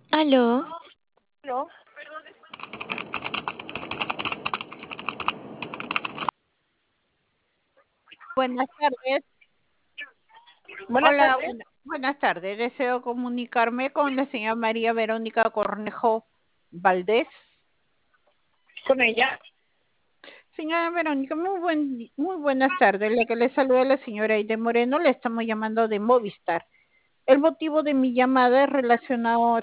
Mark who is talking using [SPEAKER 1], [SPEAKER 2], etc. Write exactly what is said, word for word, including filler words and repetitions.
[SPEAKER 1] Aló,
[SPEAKER 2] ¿No?
[SPEAKER 3] Buenas tardes.
[SPEAKER 2] Buenas
[SPEAKER 3] Hola,
[SPEAKER 2] tardes.
[SPEAKER 3] buena- buenas tardes. Deseo comunicarme con la señora María Verónica Cornejo Valdés.
[SPEAKER 2] Con ella.
[SPEAKER 3] Señora Verónica, muy buen, di- muy buenas tardes. La que le saluda la señora Aide Moreno, le estamos llamando de Movistar. El motivo de mi llamada es relacionado